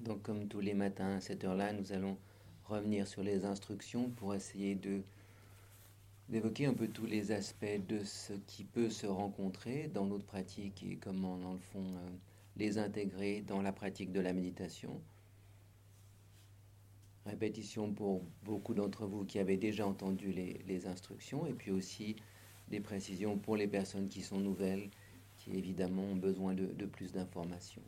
Donc comme tous les matins à cette heure-là, nous allons revenir sur les instructions pour essayer d'évoquer un peu tous les aspects de ce qui peut se rencontrer dans notre pratique et comment, dans le fond, les intégrer dans la pratique de la méditation. Répétition pour beaucoup d'entre vous qui avaient déjà entendu les instructions, et puis aussi des précisions pour les personnes qui sont nouvelles, qui évidemment ont besoin de plus d'informations.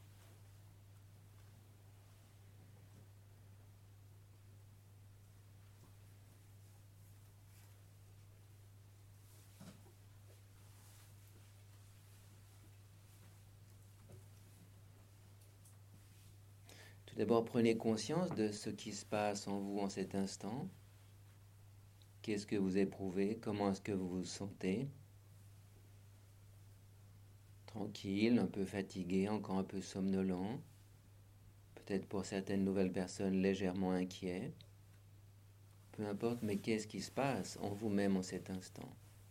Tout d'abord, prenez conscience de ce qui se passe en vous en cet instant. Qu'est-ce que vous éprouvez? Comment est-ce que vous vous sentez? Tranquille, un peu fatigué, encore un peu somnolent. Peut-être pour certaines nouvelles personnes légèrement inquiets. Peu importe, mais qu'est-ce qui se passe en vous-même en cet instant?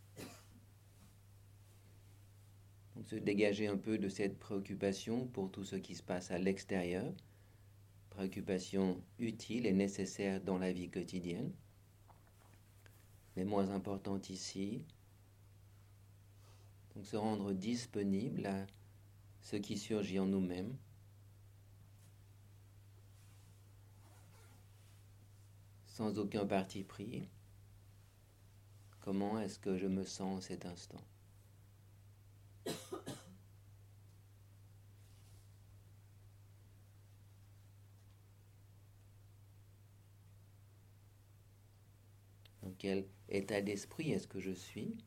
Donc, se dégager un peu de cette préoccupation pour tout ce qui se passe à l'extérieur. Préoccupation utile et nécessaire dans la vie quotidienne, mais moins importante ici. Donc se rendre disponible à ce qui surgit en nous-mêmes. Sans aucun parti pris. Comment est-ce que je me sens en cet instant? Dans quel état d'esprit est-ce que je suis?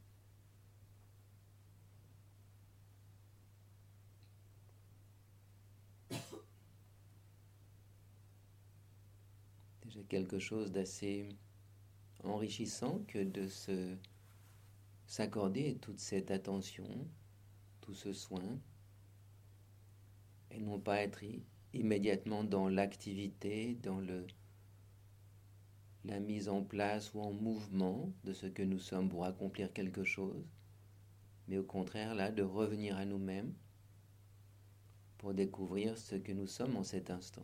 Déjà quelque chose d'assez enrichissant que de s'accorder toute cette attention, tout ce soin, et non pas être immédiatement dans l'activité, dans la mise en place ou en mouvement de ce que nous sommes pour accomplir quelque chose, mais au contraire là de revenir à nous-mêmes pour découvrir ce que nous sommes en cet instant.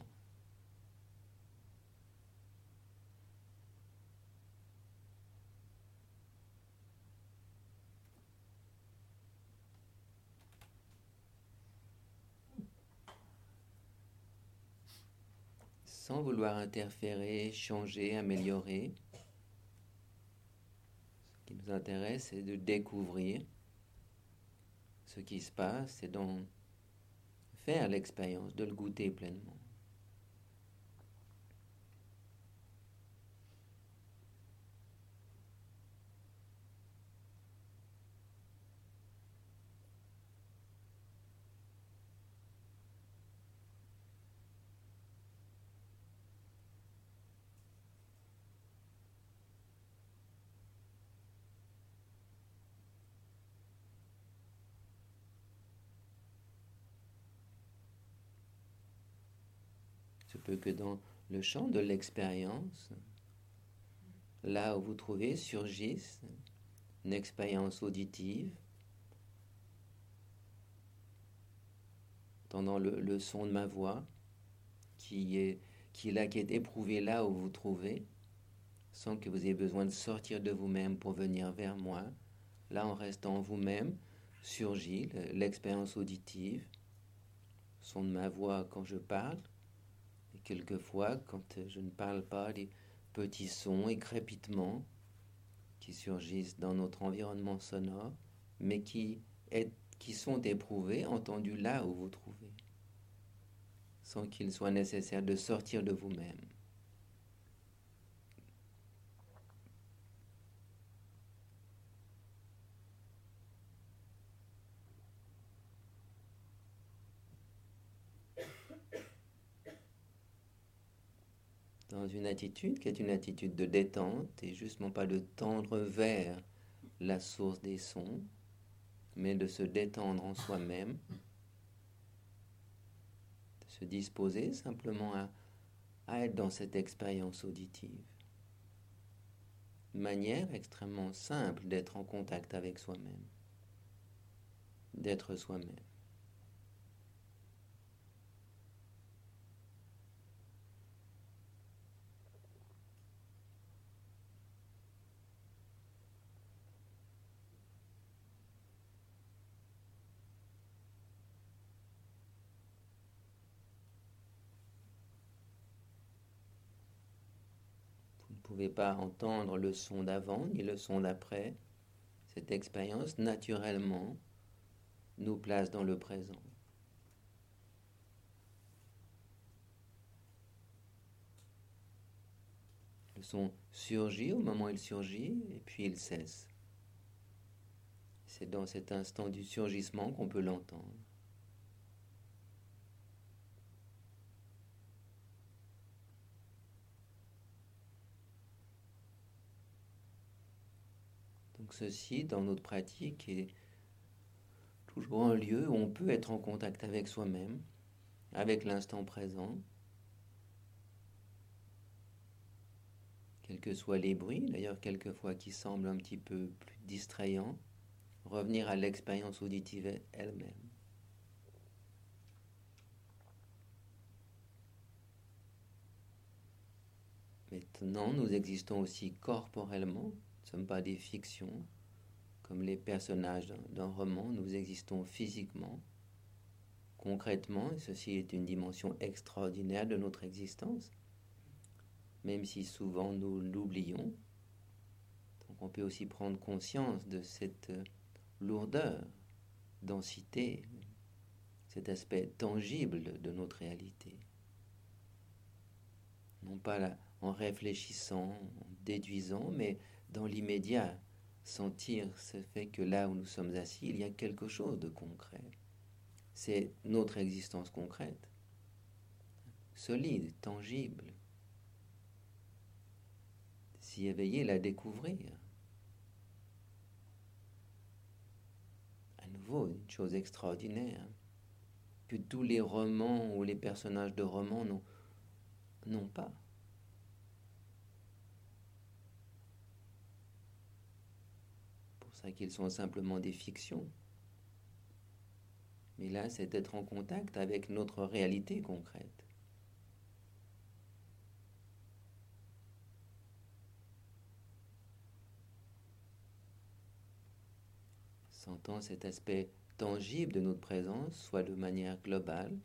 Sans vouloir interférer, changer, améliorer. Ce qui nous intéresse, c'est de découvrir ce qui se passe et d'en faire l'expérience, de le goûter pleinement. Ce peut que dans le champ de l'expérience, là où vous trouvez, surgisse une expérience auditive, entendant le son de ma voix, qui est éprouvé là où vous trouvez, sans que vous ayez besoin de sortir de vous-même pour venir vers moi. Là, en restant vous-même, surgit l'expérience auditive, son de ma voix quand je parle, et quelquefois, quand je ne parle pas, des petits sons et crépitements qui surgissent dans notre environnement sonore, mais qui sont éprouvés, entendus là où vous trouvez, sans qu'il soit nécessaire de sortir de vous-même. Dans une attitude qui est une attitude de détente et justement pas de tendre vers la source des sons, mais de se détendre en soi-même, de se disposer simplement à être dans cette expérience auditive. Une manière extrêmement simple d'être en contact avec soi-même, d'être soi-même. pouvez pas entendre le son d'avant ni le son d'après. Cette expérience, naturellement, nous place dans le présent. Le son surgit au moment où il surgit et puis il cesse. C'est dans cet instant du surgissement qu'on peut l'entendre. Donc ceci, dans notre pratique, est toujours un lieu où on peut être en contact avec soi-même, avec l'instant présent, quels que soient les bruits, d'ailleurs quelquefois qui semblent un petit peu plus distrayants, revenir à l'expérience auditive elle-même. Maintenant, nous existons aussi corporellement, nous ne sommes pas des fictions, comme les personnages d'un roman, nous existons physiquement, concrètement, et ceci est une dimension extraordinaire de notre existence, même si souvent nous l'oublions. Donc on peut aussi prendre conscience de cette lourdeur, densité, cet aspect tangible de notre réalité. Non pas là, en réfléchissant, en déduisant, mais dans l'immédiat, sentir ce fait que là où nous sommes assis, il y a quelque chose de concret. C'est notre existence concrète, solide, tangible. S'y éveiller, la découvrir. À nouveau, une chose extraordinaire que tous les romans ou les personnages de romans n'ont pas. Pour ça qu'ils sont simplement des fictions. Mais là, c'est d'être en contact avec notre réalité concrète. Sentant cet aspect tangible de notre présence, soit de manière globale,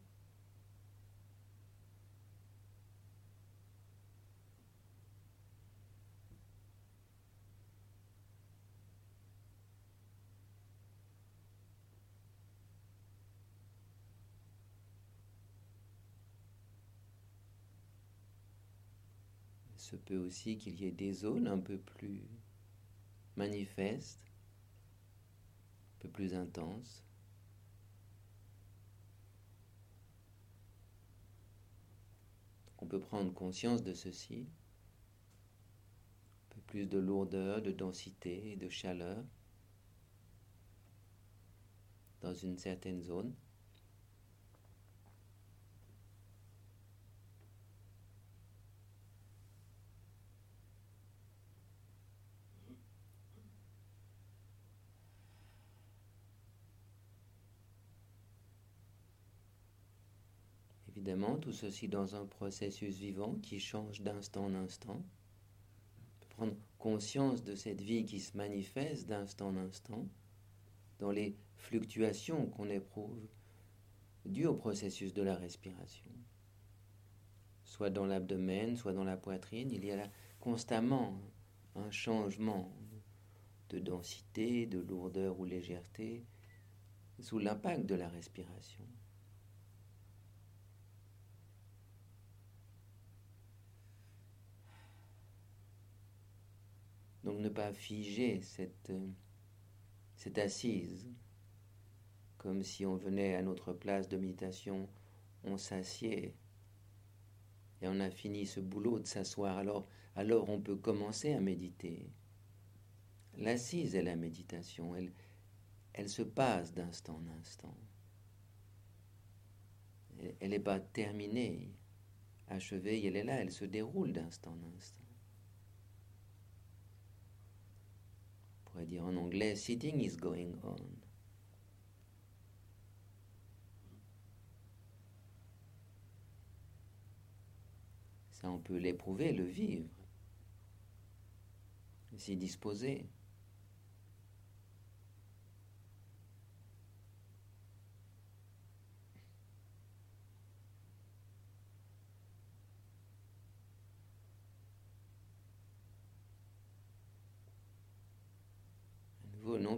il se peut aussi qu'il y ait des zones un peu plus manifestes, un peu plus intenses. On peut prendre conscience de ceci, un peu plus de lourdeur, de densité et de chaleur dans une certaine zone. Évidemment, tout ceci dans un processus vivant qui change d'instant en instant. Prendre conscience de cette vie qui se manifeste d'instant en instant, dans les fluctuations qu'on éprouve dues au processus de la respiration. Soit dans l'abdomen, soit dans la poitrine, il y a là constamment un changement de densité, de lourdeur ou légèreté sous l'impact de la respiration. Donc ne pas figer cette assise, comme si on venait à notre place de méditation, on s'assied et on a fini ce boulot de s'asseoir, alors on peut commencer à méditer. L'assise est la méditation, elle se passe d'instant en instant. Elle n'est pas terminée, achevée, elle est là, elle se déroule d'instant en instant. On pourrait dire en anglais, sitting is going on. Ça, on peut l'éprouver, le vivre, s'y disposer.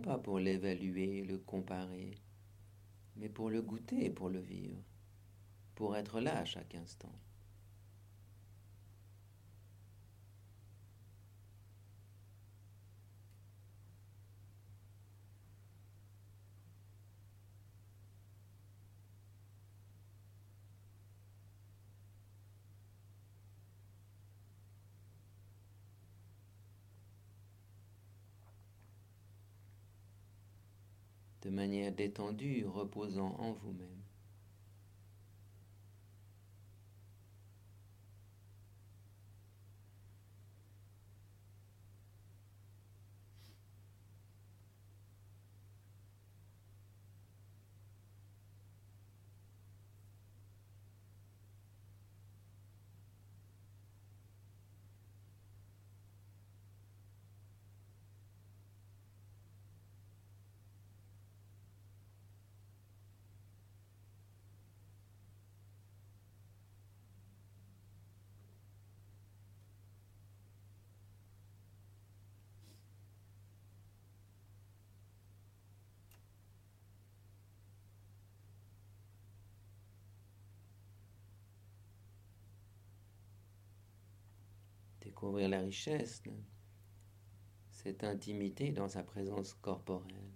pas pour l'évaluer, le comparer, mais pour le goûter et pour le vivre, pour être là à chaque instant. De manière détendue, reposant en vous-même. Découvrir la richesse, cette intimité dans sa présence corporelle.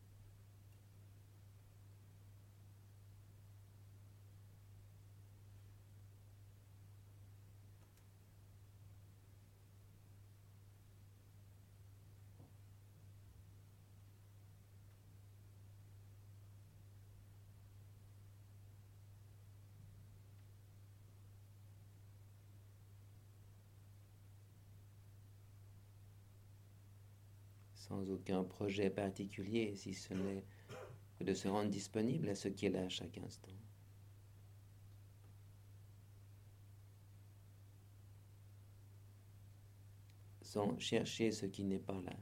Sans aucun projet particulier, si ce n'est que de se rendre disponible à ce qui est là à chaque instant. Sans chercher ce qui n'est pas là.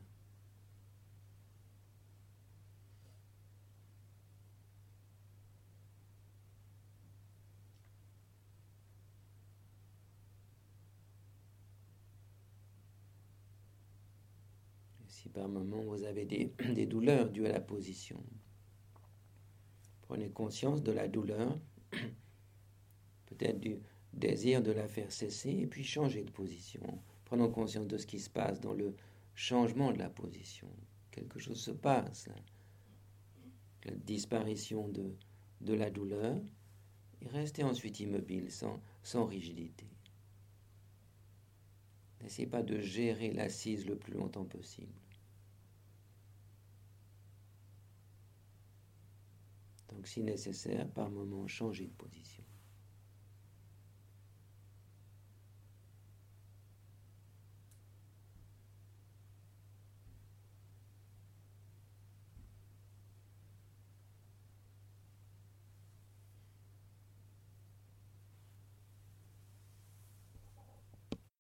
Si par moment vous avez des douleurs dues à la position, prenez conscience de la douleur, peut-être du désir de la faire cesser, et puis changez de position. Prenons conscience de ce qui se passe dans le changement de la position. Quelque chose se passe, là. La disparition de la douleur, et restez ensuite immobile, sans rigidité. N'essayez pas de gérer l'assise le plus longtemps possible. Donc si nécessaire, par moment, changez de position.